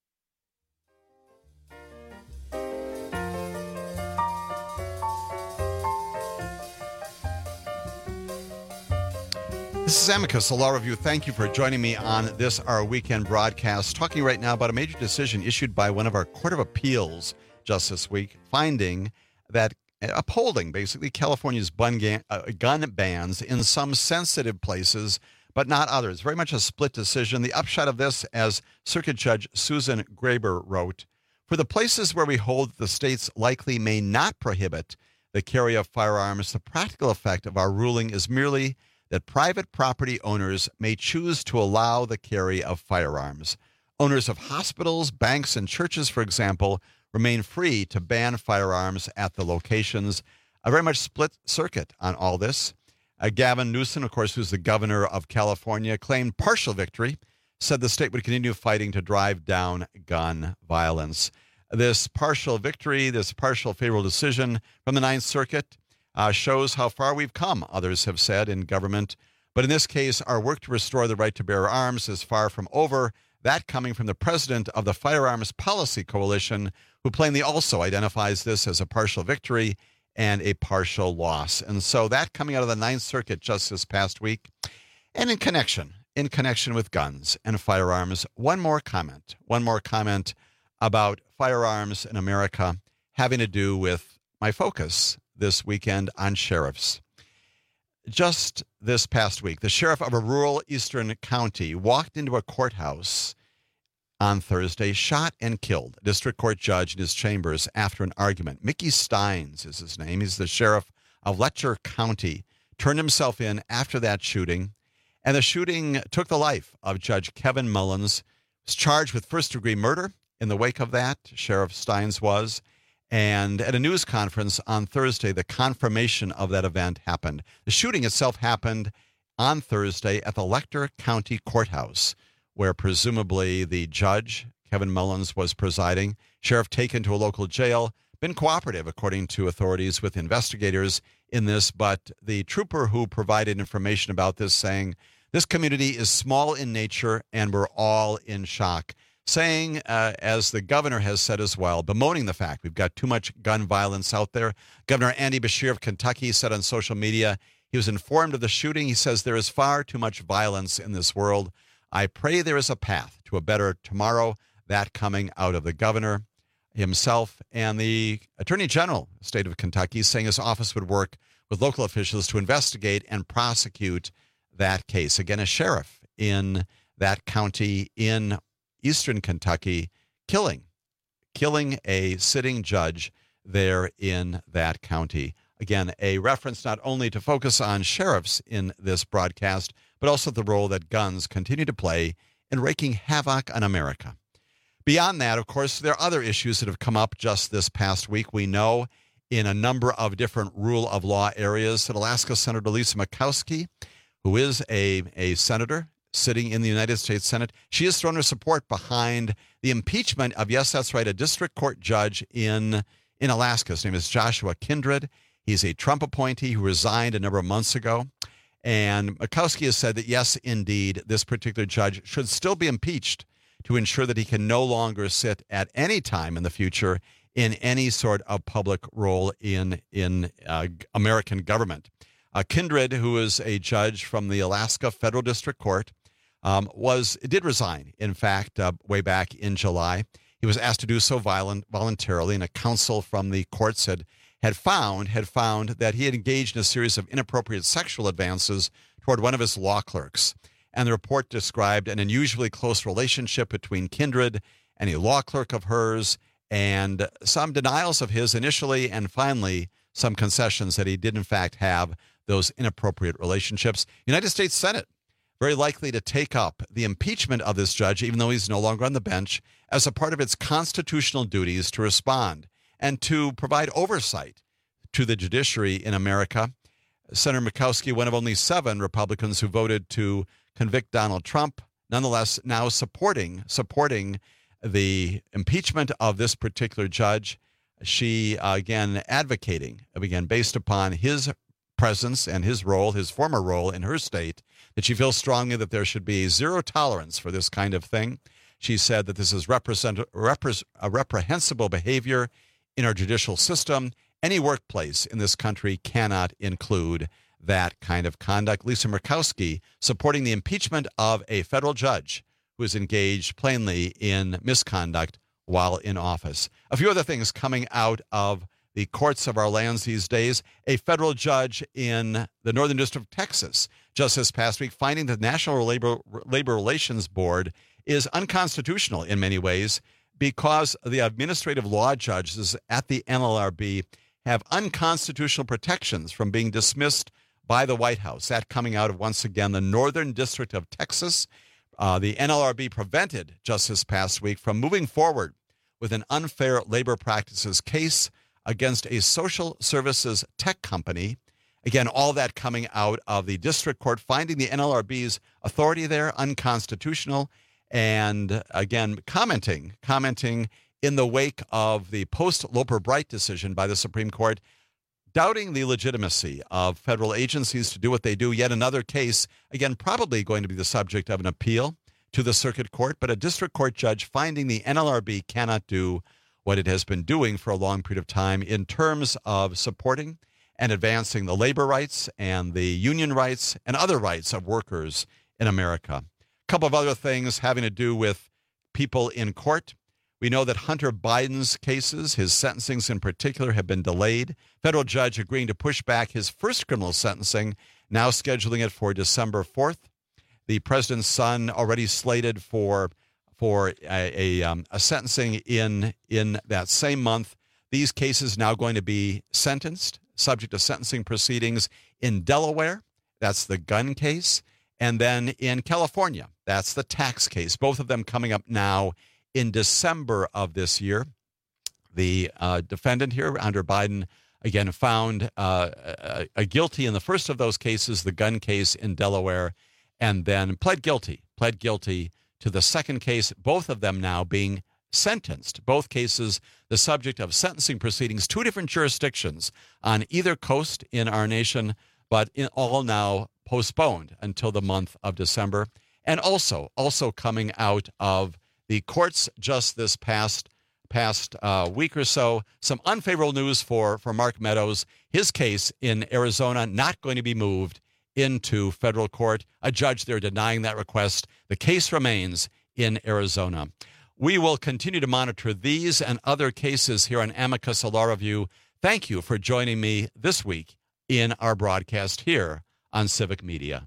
This is Amicus, a law review. Thank you for joining me on this, our weekend broadcast, talking right now about a major decision issued by one of our Court of Appeals just this week, finding that, upholding basically California's gun bans in some sensitive places, but not others. Very much a split decision. The upshot of this, as Circuit Judge Susan Graber wrote, for the places where we hold that the states likely may not prohibit the carry of firearms, the practical effect of our ruling is merely that private property owners may choose to allow the carry of firearms. Owners of hospitals, banks, and churches, for example, remain free to ban firearms at the locations. A very much split circuit on all this. Gavin Newsom, of course, who's the governor of California, claimed partial victory, said the state would continue fighting to drive down gun violence. This partial victory, this partial favorable decision from the Ninth Circuit, shows how far we've come, others have said, in government. But in this case, our work to restore the right to bear arms is far from over. That coming from the president of the Firearms Policy Coalition, who plainly also identifies this as a partial victory and a partial loss. And so that coming out of the Ninth Circuit just this past week. And in connection with guns and firearms, one more comment about firearms in America having to do with my focus this weekend on sheriffs. Just this past week, the sheriff of a rural eastern county walked into a courthouse on Thursday, shot and killed a district court judge in his chambers after an argument. Mickey Steins is his name. He's the sheriff of Letcher County. Turned himself in after that shooting, and the shooting took the life of Judge Kevin Mullins. He was charged with first-degree murder in the wake of that, Sheriff Steins was. And at a news conference on Thursday, the confirmation of that event happened. The shooting itself happened on Thursday at the Letcher County Courthouse, where presumably the judge, Kevin Mullins, was presiding. Sheriff taken to a local jail, been cooperative, according to authorities, with investigators in this. But the trooper who provided information about this saying, this community is small in nature and we're all in shock. Saying, as the governor has said as well, bemoaning the fact we've got too much gun violence out there. Governor Andy Beshear of Kentucky said on social media he was informed of the shooting. He says there is far too much violence in this world. I pray there is a path to a better tomorrow. That coming out of the governor himself and the Attorney General of the state of Kentucky, saying his office would work with local officials to investigate and prosecute that case. Again, a sheriff in that county in eastern Kentucky killing a sitting judge there in that county. Again, a reference not only to focus on sheriffs in this broadcast, but also the role that guns continue to play in wreaking havoc on America. Beyond that, of course, there are other issues that have come up just this past week. We know in a number of different rule of law areas that Alaska Senator Lisa Murkowski, who is a senator sitting in the United States Senate, she has thrown her support behind the impeachment of, yes, that's right, a district court judge in Alaska. His name is Joshua Kindred. He's a Trump appointee who resigned a number of months ago. And Murkowski has said that, yes, indeed, this particular judge should still be impeached to ensure that he can no longer sit at any time in the future in any sort of public role in American government. Kindred, who is a judge from the Alaska Federal District Court, did resign, in fact, way back in July. He was asked to do so voluntarily, and a counsel from the courts had found that he had engaged in a series of inappropriate sexual advances toward one of his law clerks. And the report described an unusually close relationship between Kindred and a law clerk of hers, and some denials of his initially, and finally some concessions that he did in fact have those inappropriate relationships. United States Senate very likely to take up the impeachment of this judge, even though he's no longer on the bench, as a part of its constitutional duties to respond and to provide oversight to the judiciary in America. Senator Murkowski, one of only 7 Republicans who voted to convict Donald Trump, nonetheless now supporting the impeachment of this particular judge. She, again, advocating, based upon his presence and his former role in her state, that she feels strongly that there should be zero tolerance for this kind of thing. She said that this is reprehensible behavior in our judicial system. Any workplace in this country cannot include that kind of conduct. Lisa Murkowski supporting the impeachment of a federal judge who is engaged plainly in misconduct while in office. A few other things coming out of the courts of our lands these days. A federal judge in the Northern District of Texas just this past week finding the National Labor Relations Board is unconstitutional in many ways because the administrative law judges at the NLRB have unconstitutional protections from being dismissed by the White House. That coming out of, once again, the Northern District of Texas. The NLRB prevented just this past week from moving forward with an unfair labor practices case against a social services tech company. Again, all that coming out of the district court, finding the NLRB's authority there unconstitutional, and again, commenting in the wake of the post-Loper-Bright decision by the Supreme Court, doubting the legitimacy of federal agencies to do what they do. Yet another case, again, probably going to be the subject of an appeal to the circuit court, but a district court judge finding the NLRB cannot do what it has been doing for a long period of time in terms of supporting and advancing the labor rights and the union rights and other rights of workers in America. A couple of other things having to do with people in court. We know that Hunter Biden's cases, his sentencings in particular, have been delayed. Federal judge agreeing to push back his first criminal sentencing, now scheduling it for December 4th. The president's son already slated for a sentencing in that same month. These cases now going to be sentenced, subject to sentencing proceedings in Delaware. That's the gun case. And then in California, that's the tax case. Both of them coming up now in December of this year. The defendant here, Hunter Biden, again found guilty in the first of those cases, the gun case in Delaware, and then pled guilty to the second case, both of them now being sentenced. Both cases the subject of sentencing proceedings, 2 different jurisdictions on either coast in our nation, but all now postponed until the month of December. And also coming out of the courts just this past week or so, some unfavorable news for Mark Meadows. His case in Arizona not going to be moved into federal court. A judge there denying that request. The case remains in Arizona. We will continue to monitor these and other cases here on Amicus Law Review. Thank you for joining me this week in our broadcast here on Civic Media.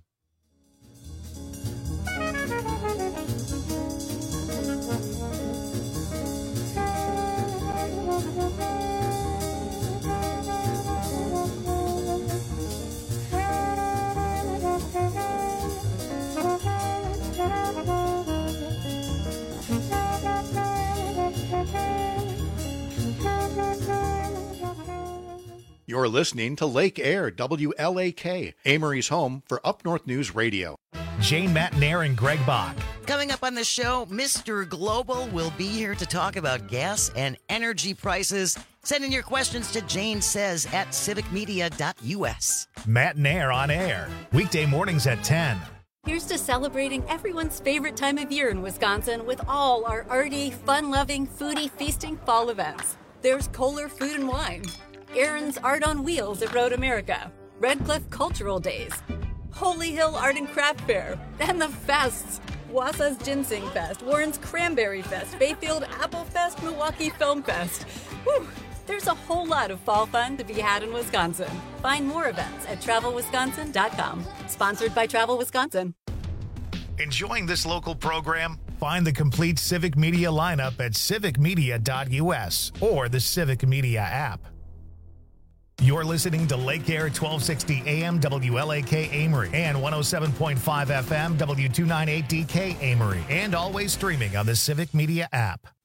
You're listening to Lake Air, WLAK, Amory's home for Up North News Radio. Jane Matnair and Greg Bach. Coming up on the show, Mr. Global will be here to talk about gas and energy prices. Send in your questions to janesays@civicmedia.us. Matnair on air, weekday mornings at 10. Here's to celebrating everyone's favorite time of year in Wisconsin with all our arty, fun-loving, foodie, feasting fall events. There's Kohler Food and Wine, Aaron's Art on Wheels at Road America, Red Cliff Cultural Days, Holy Hill Art and Craft Fair, and the fests. Wausau's Ginseng Fest, Warren's Cranberry Fest, Bayfield Apple Fest, Milwaukee Film Fest. Whew. There's a whole lot of fall fun to be had in Wisconsin. Find more events at TravelWisconsin.com. Sponsored by Travel Wisconsin. Enjoying this local program? Find the complete Civic Media lineup at civicmedia.us or the Civic Media app. You're listening to Lake Air 1260 AM WLAK Amory and 107.5 FM W298DK Amory, and always streaming on the Civic Media app.